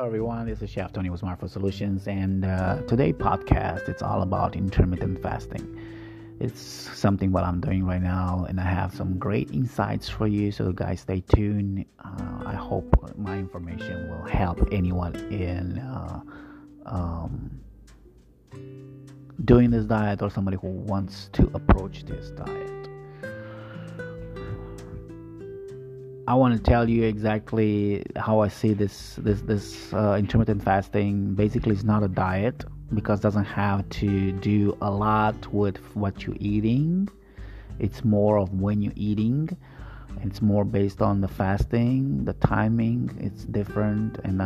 everyone. This is Chef Tony with Smartphone Solutions, and today podcast it's all about intermittent fasting. It's something what I'm doing right now, and I have some great insights for you. So, guys, stay tuned. I hope my information will help anyone in doing this diet or somebody who wants to approach this diet. I want to tell you exactly how I see this intermittent fasting. Basically, it's not a diet because it doesn't have to do a lot with what you're eating. It's more of when you're eating. It's more based on the fasting, the timing. It's different, and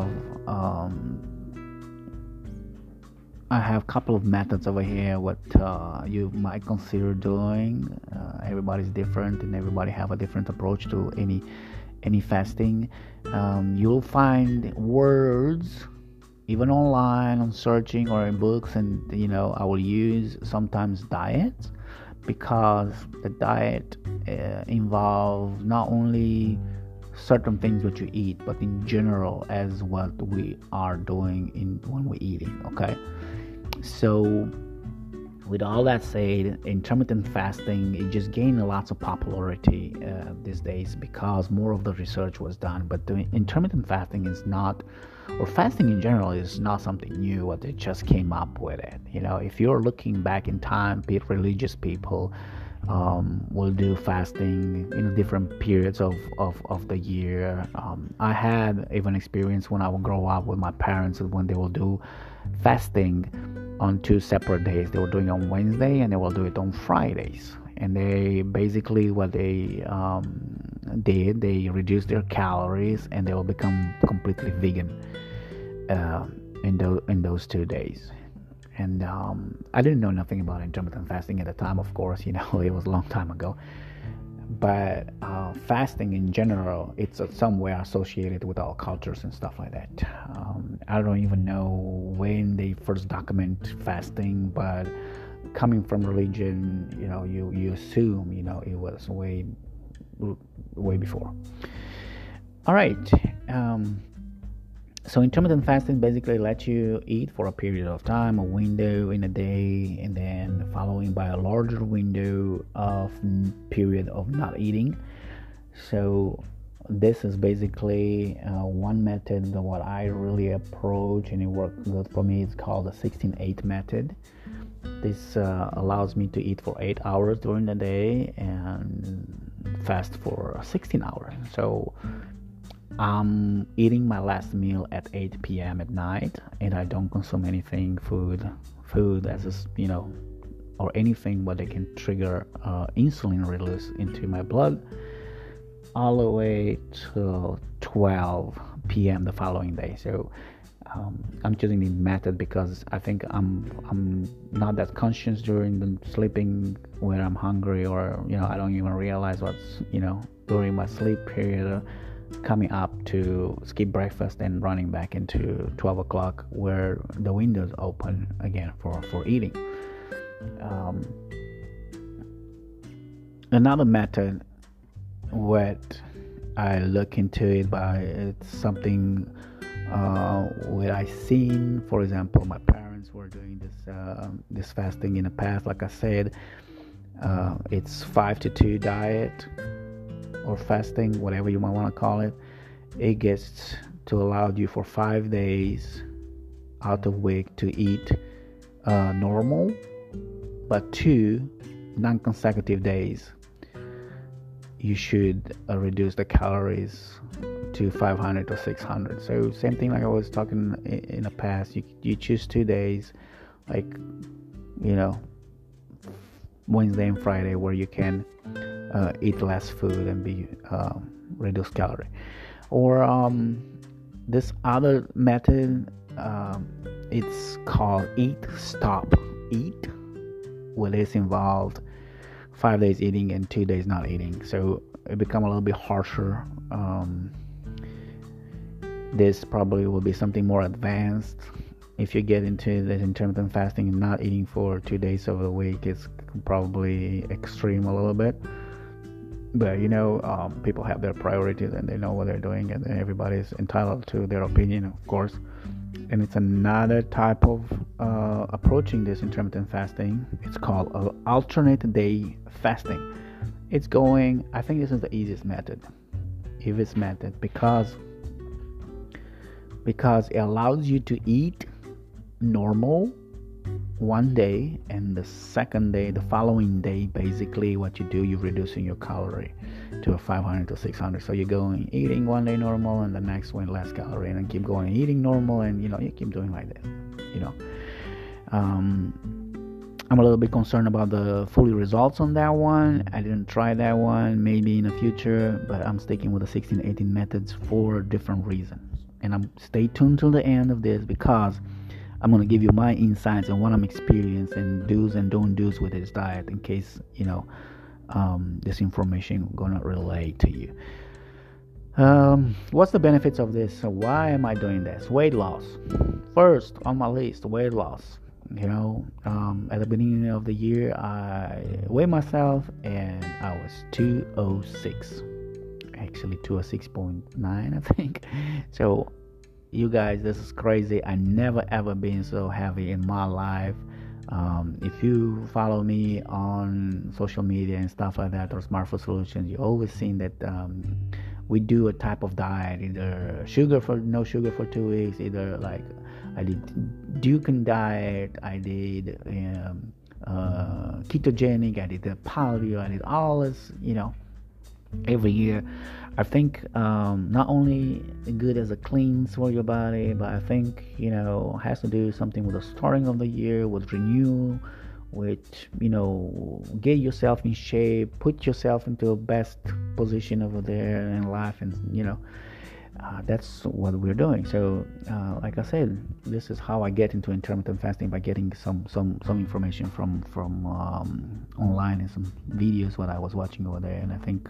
I have a couple of methods over here what you might consider doing. Everybody's different, and everybody have a different approach to any fasting. You'll find words even online on searching or in books, and I will use sometimes diets because the diet involves not only certain things that you eat, but in general as what we are doing when we're eating. Okay. So, with all that said, intermittent fasting it just gained lots of popularity these days because more of the research was done. But the intermittent fasting is not, or fasting in general is not something new. What they just came up with it. If you're looking back in time, religious people will do fasting in different periods of the year. I had even experience when I would grow up with my parents when they will do fasting on two separate days. They were doing it on Wednesday and they will do it on Fridays. And they basically what they did, they reduced their calories and they will become completely vegan in those 2 days. And I didn't know nothing about intermittent fasting at the time, of course, it was a long time ago. But fasting in general, it's somewhere associated with our cultures and stuff like that. I don't even know when they first document fasting, but coming from religion, you assume, it was way before. All right. So intermittent fasting basically lets you eat for a period of time, a window in a day, and then following by a larger window of period of not eating. So this is basically one method that what I really approach, and it worked good for me. It's called the 16-8 method. This allows me to eat for 8 hours during the day and fast for 16 hours. So I'm eating my last meal at 8 p.m. at night, and I don't consume anything food as or anything what they can trigger insulin release into my blood all the way to 12 p.m. the following day. So I'm choosing the method because I think I'm not that conscious during the sleeping when I'm hungry, or I don't even realize what's during my sleep period. Coming up to skip breakfast and running back into 12 o'clock where the windows open again for eating. Another method what I look into it by, it's something what I seen. For example, my parents were doing this fasting in the past. Like I said, it's 5 to 2 diet or fasting, whatever you might want to call it. It gets to allow you for 5 days out of week to eat normal, but 2 non-consecutive days you should reduce the calories to 500 or 600. So same thing like I was talking in the past. You choose 2 days, like Wednesday and Friday, where you can eat less food and be reduce calorie. Or this other method, it's called Eat Stop Eat, where it's involved 5 days eating and 2 days not eating. So it become a little bit harsher. This probably will be something more advanced. If you get into this intermittent fasting and not eating for 2 days of the week, it's probably extreme a little bit. But people have their priorities and they know what they're doing, and everybody's entitled to their opinion, of course. And it's another type of approaching this intermittent fasting. It's called alternate day fasting. I think this is the easiest method, because it allows you to eat normal one day, and the following day, basically what you do, you're reducing your calorie to a 500 to 600. So you're going eating one day normal, and the next one less calorie, and then keep going eating normal, and you keep doing like this. I'm a little bit concerned about the fully results on that one. I didn't try that one. Maybe in the future, but I'm sticking with the 16-18 methods for different reasons. And stay tuned till the end of this, because I'm going to give you my insights and what I'm experiencing, do's and don't do's with this diet, in case, this information going to relate to you. What's the benefits of this? So why am I doing this? Weight loss. First on my list, weight loss. At the beginning of the year, I weighed myself and I was 206. Actually 206.9, I think. So you guys, this is crazy. I never ever been so heavy in my life. If you follow me on social media and stuff like that, or Smart Food Solutions, you always seen that we do a type of diet, either no sugar for 2 weeks, either like I did Dukan diet, I did ketogenic, I did the paleo, I did all this, every year. I think not only good as a cleanse for your body, but I think has to do something with the starting of the year, with renewal, with get yourself in shape, put yourself into the best position over there in life, and that's what we're doing. So like I said, this is how I get into intermittent fasting, by getting some information from online, and some videos what I was watching over there. And I think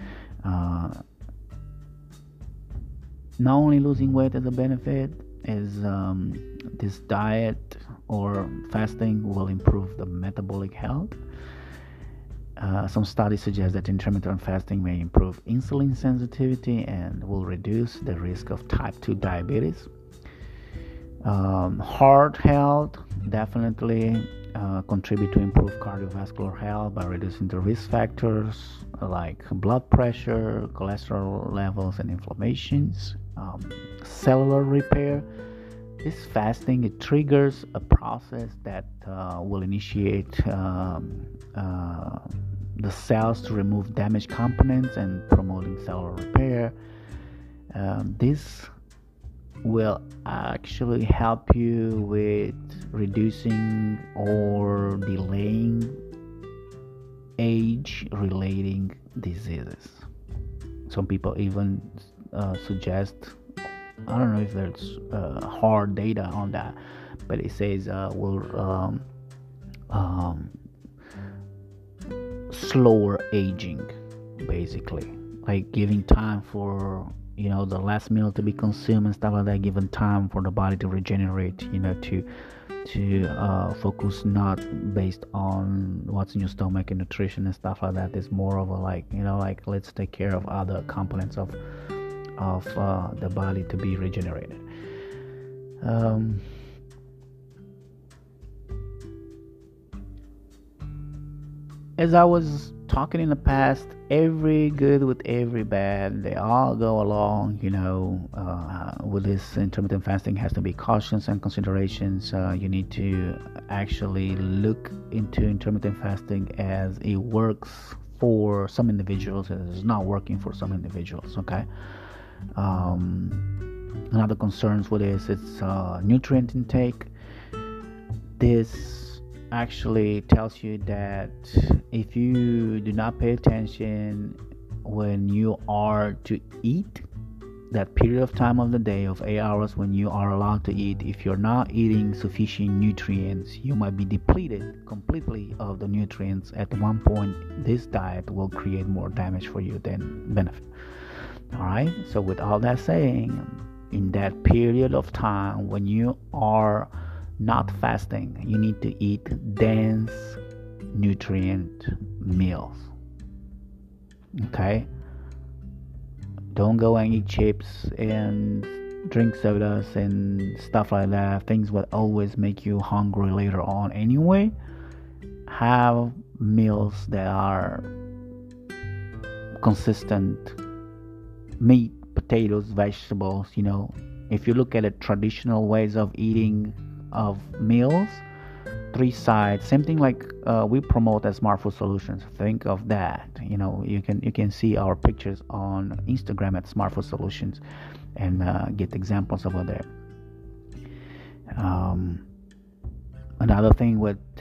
not only losing weight as a benefit, is this diet or fasting will improve the metabolic health. Some studies suggest that intermittent fasting may improve insulin sensitivity and will reduce the risk of type 2 diabetes. Heart health definitely contribute to improve cardiovascular health by reducing the risk factors like blood pressure, cholesterol levels, and inflammations. Cellular repair. This fasting, it triggers a process that will initiate the cells to remove damaged components and promoting cellular repair. This will actually help you with reducing or delaying age-relating diseases. Some people even suggest, I don't know if there's hard data on that, but it says will slower aging, basically, like giving time for the last meal to be consumed and stuff like that, giving time for the body to regenerate, to focus not based on what's in your stomach and nutrition and stuff like that. It's more of a like let's take care of other components of the body to be regenerated. As I was talking in the past, every good with every bad, they all go along. With this intermittent fasting has to be cautions and considerations. You need to actually look into intermittent fasting, as it works for some individuals, and it's not working for some individuals. Okay. Another concerns with this, it's nutrient intake. This actually tells you that if you do not pay attention when you are to eat, that period of time of the day of 8 hours when you are allowed to eat, if you're not eating sufficient nutrients, you might be depleted completely of the nutrients. At one point, this diet will create more damage for you than benefit. All right, so with all that saying, in that period of time when you are not fasting, you need to eat dense nutrient meals. Okay, don't go and eat chips and drink sodas and stuff like that. Things will always make you hungry later on anyway. Have meals that are consistent: meat, potatoes, vegetables. If you look at the traditional ways of eating of meals, three sides, same thing like we promote as Smart Food Solutions. Think of that. You can see our pictures on Instagram at Smart Food Solutions, and get examples over there. um, Another thing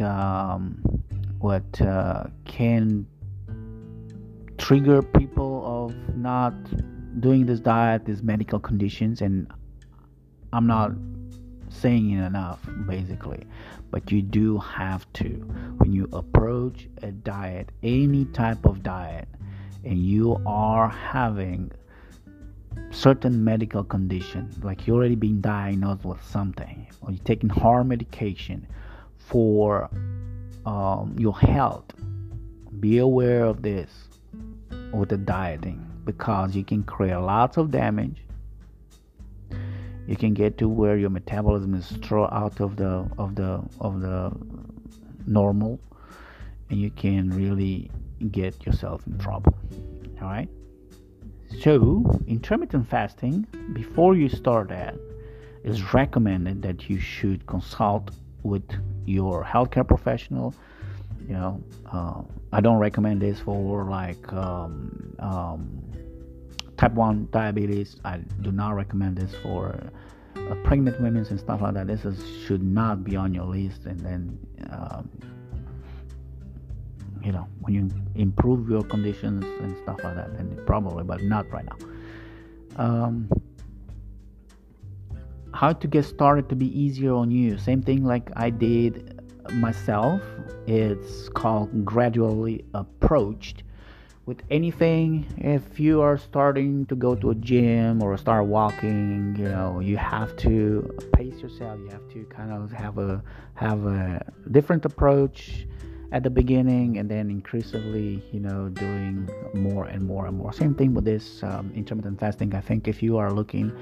what can trigger people of not doing this diet is medical conditions, and I'm not saying it enough, basically. But you do have to, when you approach a diet, any type of diet, and you are having certain medical condition, like you already been diagnosed with something, or you're taking hard medication for your health, be aware of this with the dieting, because you can create lots of damage. You can get to where your metabolism is thrown out of the normal, and you can really get yourself in trouble. All right. So intermittent fasting, before you start that, is recommended that you should consult with your healthcare professional. I don't recommend this for like type 1 diabetes. I do not recommend this for pregnant women and stuff like that. Should not be on your list. And then when you improve your conditions and stuff like that, then probably, but not right now. How to get started to be easier on you? Same thing like I did myself. It's called gradually approached. With anything, if you are starting to go to a gym or start walking, you have to pace yourself. You have to kind of have a different approach at the beginning, and then increasingly, doing more and more and more. Same thing with this intermittent fasting. I think if you are looking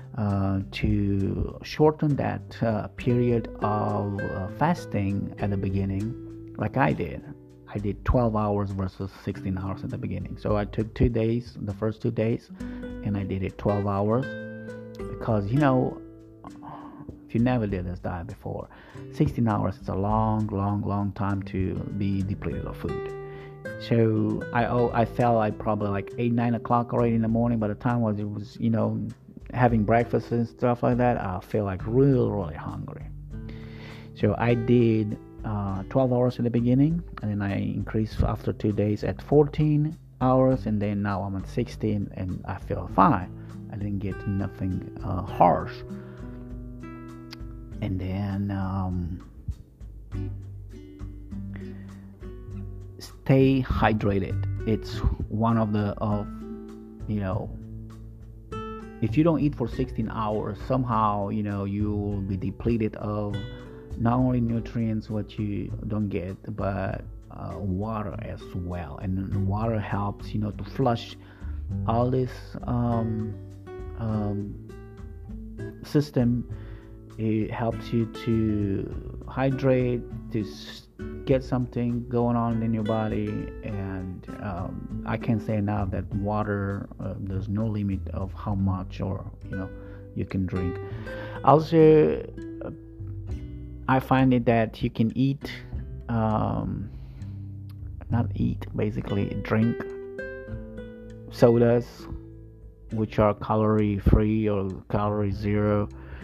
to shorten that period of fasting at the beginning, like I did 12 hours versus 16 hours at the beginning. So I took 2 days, the first 2 days, and I did it 12 hours, because if you never did this diet before, 16 hours is a long time to be depleted of food. So I felt like probably like 8-9 o'clock already in the morning. By the time it was having breakfast and stuff like that, I feel like really hungry. So I did 12 hours in the beginning, and then I increased after 2 days at 14 hours, and then now I'm at 16, and I feel fine. I didn't get nothing harsh. And then stay hydrated. It's one of if you don't eat for 16 hours, somehow you will be depleted of not only nutrients what you don't get, but water as well. And water helps to flush all this system. It helps you to hydrate, to get something going on in your body. And I can say now that water, there's no limit of how much you can drink. Also, I find it that you can eat, basically drink sodas, which are calorie free or calorie zero.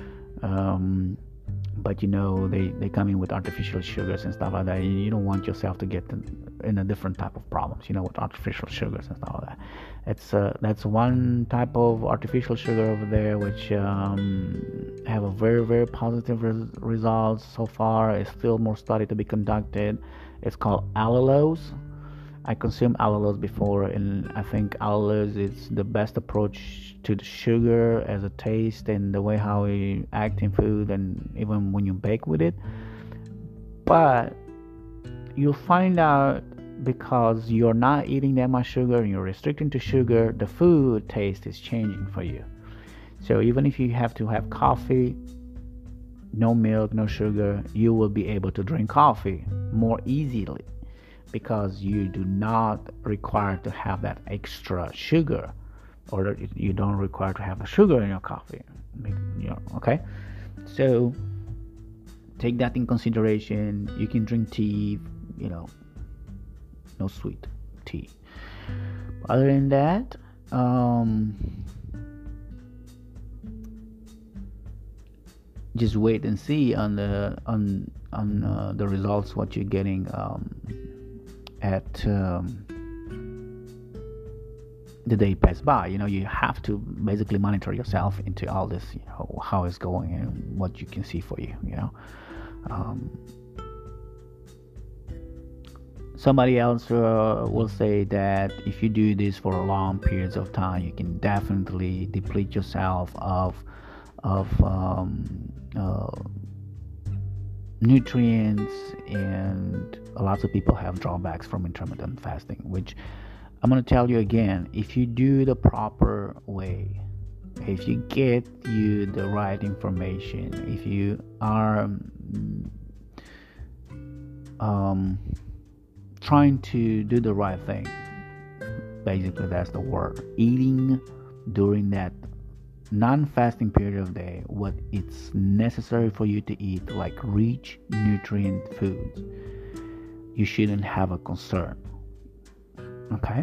But they come in with artificial sugars and stuff like that. You don't want yourself to get in a different type of problems, with artificial sugars and stuff like that. That's one type of artificial sugar over there, which have a very, very positive results so far. It's still more study to be conducted. It's called allulose. I consumed allulose before, and I think allulose is the best approach to the sugar as a taste and the way how it acts in food, and even when you bake with it. But you'll find out because you're not eating that much sugar and you're restricting to sugar, the food taste is changing for you. So even if you have to have coffee, no milk, no sugar, you will be able to drink coffee more easily because you do not require to have that extra sugar, or you don't require to have the sugar in your coffee. Okay? So take that in consideration. You can drink tea, no sweet tea. Other than that, just wait and see on the results what you're getting at the day pass by. You have to basically monitor yourself into all this, how it's going and what you can see for you. Somebody else will say that if you do this for long periods of time, you can definitely deplete yourself of nutrients, and lots of people have drawbacks from intermittent fasting, which I'm going to tell you again. If you do the proper way, if you get you the right information, if you are trying to do the right thing, basically that's the word, eating during that non-fasting period of the day what it's necessary for you to eat, like rich nutrient foods, you shouldn't have a concern. Okay,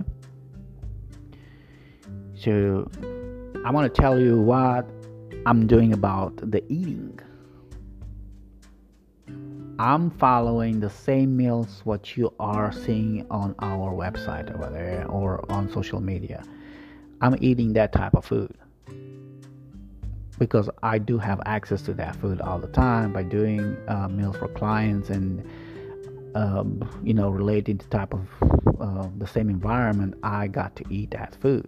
so I want to tell you what I'm doing about the eating. I'm following the same meals what you are seeing on our website over there or on social media. I'm eating that type of food because I do have access to that food all the time by doing meals for clients and related to type of the same environment. I got to eat that food,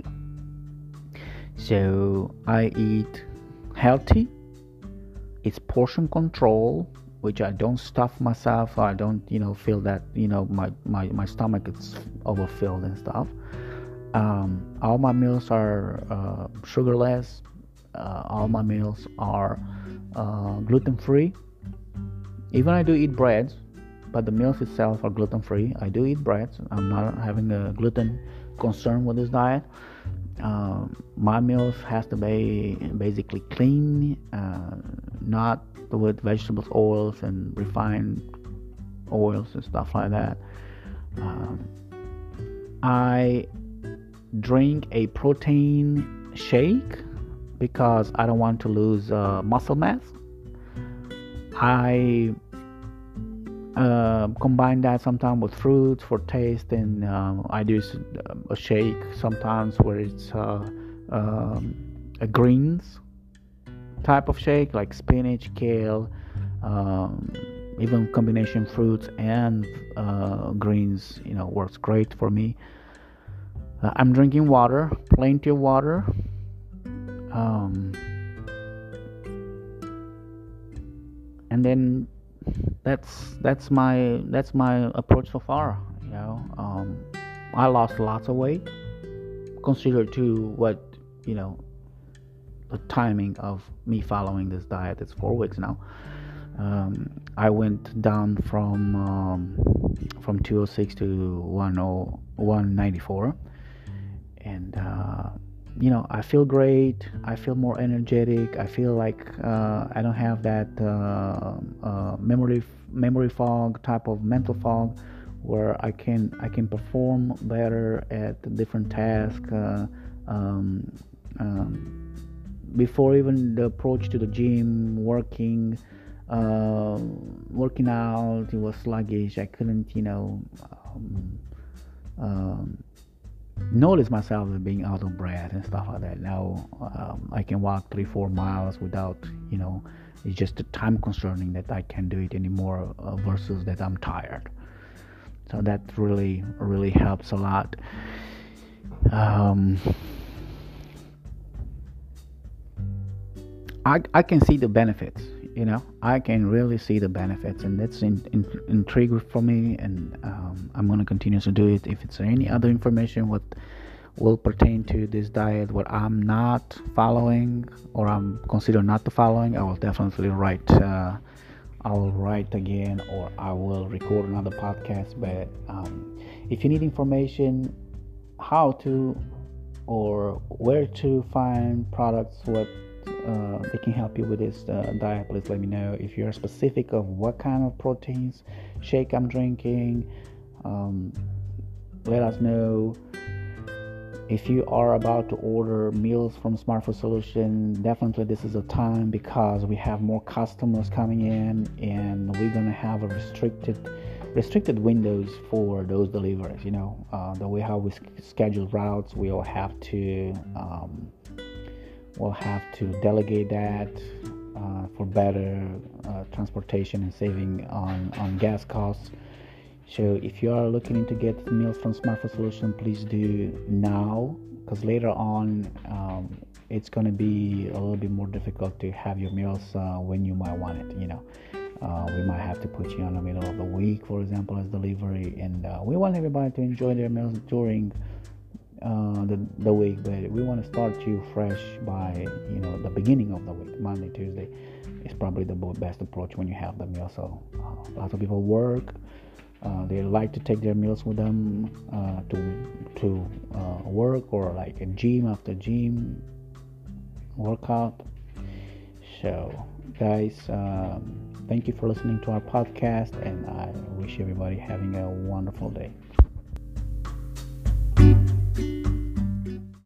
so I eat healthy. It's portion control, which I don't stuff myself. I don't feel that my stomach is overfilled and stuff. All my meals are sugarless. All my meals are gluten-free. Even I do eat breads, but the meals itself are gluten-free. I do eat breads. I'm not having a gluten concern with this diet. My meals has to be basically clean, not with vegetables, oils, and refined oils and stuff like that. I drink a protein shake because I don't want to lose muscle mass. I combine that sometimes with fruits for taste, and I do a shake sometimes where it's a greens type of shake, like spinach, kale, even combination fruits and greens, works great for me. I'm drinking water, plenty of water. And then that's my approach so far. I lost lots of weight considered to what the timing of me following this diet. It's 4 weeks now. I went down from 206 to 194, and I feel great. I feel more energetic. I feel like I don't have that memory fog, type of mental fog, where I can perform better at different tasks. Before even the approach to the gym, working out, it was sluggish. I couldn't notice myself as being out of breath and stuff like that. Now I can walk 3-4 miles without it's just the time concerning that I can't do it anymore versus that I'm tired. So that really helps a lot. I can see the benefits. I can really see the benefits, and that's intriguing for me. And I'm gonna continue to do it. If it's any other information what will pertain to this diet, what I'm not following or I'm consider not to following, I will definitely write. I will write again, or I will record another podcast. But if you need information, how to or where to find products, what they can help you with this diet, please let me know. If you're specific of what kind of proteins shake I'm drinking, um, let us know. If you are about to order meals from Smart Food Solution, definitely this is a time, because we have more customers coming in, and we're gonna have a restricted windows for those deliveries. The way how we schedule routes, we'll have to delegate that for better transportation and saving on gas costs. So if you are looking into get meals from Smart Food Solution, please do now, because later on it's going to be a little bit more difficult to have your meals when you might want it. We might have to put you on the middle of the week, for example, as delivery, and we want everybody to enjoy their meals during the week, but we want to start you fresh by the beginning of the week. Monday, Tuesday is probably the best approach when you have the meal. So lots of people work. They like to take their meals with them to work, or like a gym after gym workout. So, guys, thank you for listening to our podcast, and I wish everybody having a wonderful day.